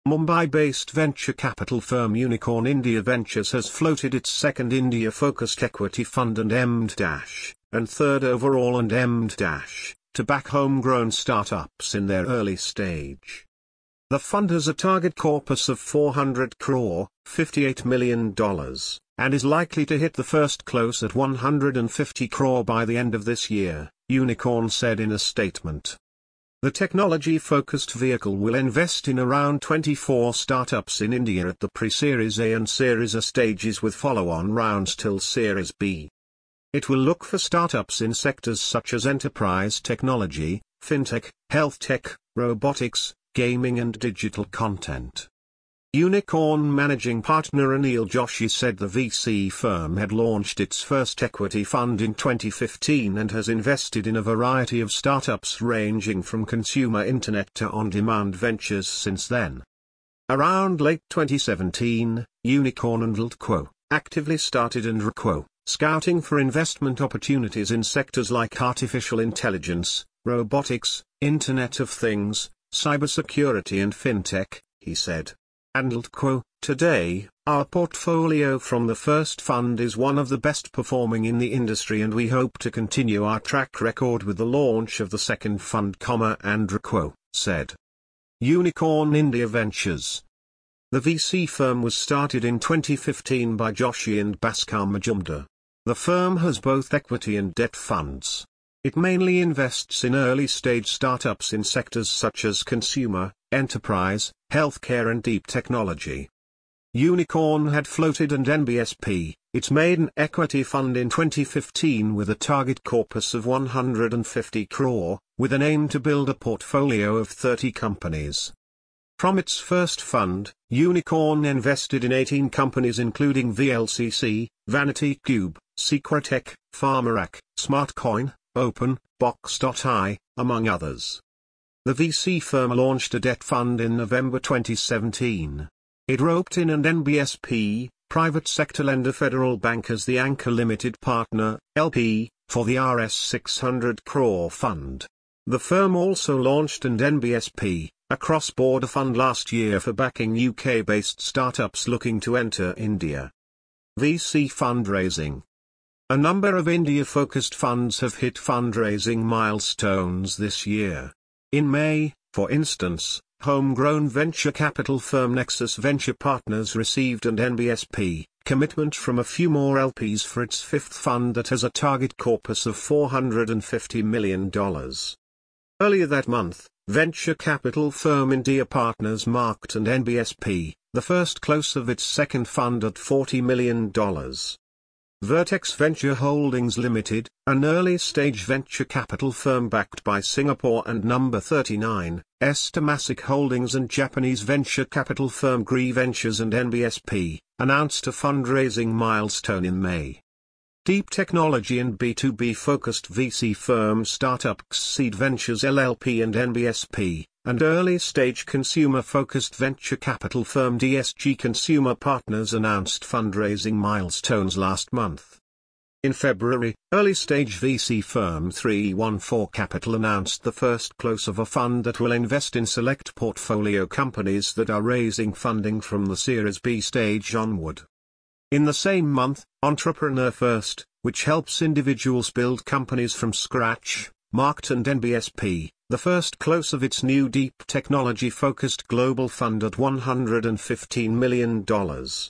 Mumbai-based venture capital firm Unicorn India Ventures has floated its second India-focused equity fund and and third overall and to back homegrown startups in their early stage. The fund has a target corpus of 400 crore, $58 million, and is likely to hit the first close at 150 crore by the end of this year, Unicorn said in a statement. The technology-focused vehicle will invest in around 24 startups in India at the pre-Series A and Series A stages with follow-on rounds till Series B. It will look for startups in sectors such as enterprise technology, fintech, health tech, robotics, gaming and digital content. Unicorn managing partner Anil Joshi said the VC firm had launched its first equity fund in 2015 and has invested in a variety of startups ranging from consumer internet to on-demand ventures since then. Around late 2017, Unicorn and actively started scouting for investment opportunities in sectors like artificial intelligence, robotics, Internet of Things, cybersecurity and fintech, he said. And today, our portfolio from the first fund is one of the best performing in the industry and we hope to continue our track record with the launch of the second fund, Andrew said. Unicorn India Ventures. The VC firm was started in 2015 by Joshi and Bhaskar Majumdar. The firm has both equity and debt funds. It mainly invests in early-stage startups in sectors such as consumer, enterprise, healthcare and deep technology. Unicorn had floated an NBSP, its maiden equity fund in 2015 with a target corpus of 150 crore, with an aim to build a portfolio of 30 companies. From its first fund, Unicorn invested in 18 companies including VLCC, VanityCube, Secretech, Pharmarak, Smartcoin, Open, Box.ai, among others. The VC firm launched a debt fund in November 2017. It roped in an NBSP, private sector lender Federal Bank as the anchor limited partner, LP, for the Rs 600 crore fund. The firm also launched an NBSP, a cross-border fund last year for backing UK-based startups looking to enter India. VC fundraising. A number of India-focused funds have hit fundraising milestones this year. In May, for instance, homegrown venture capital firm Nexus Venture Partners received an NBSP commitment from a few more LPs for its fifth fund that has a target corpus of $450 million. Earlier that month, venture capital firm India Partners marked an NBSP, the first close of its second fund at $40 million. Vertex Venture Holdings Limited, an early-stage venture capital firm backed by Singapore and Number 39, Temasek Holdings and Japanese venture capital firm Gree Ventures and NBSP, announced a fundraising milestone in May. Deep technology and B2B-focused VC firm Startup Seed Ventures LLP and NBSP, and early-stage consumer-focused venture capital firm DSG Consumer Partners announced fundraising milestones last month. In February, early-stage VC firm 314 Capital announced the first close of a fund that will invest in select portfolio companies that are raising funding from the Series B stage onward. In the same month, Entrepreneur First, which helps individuals build companies from scratch, marked an NBSP, the first close of its new deep technology-focused global fund at $115 million.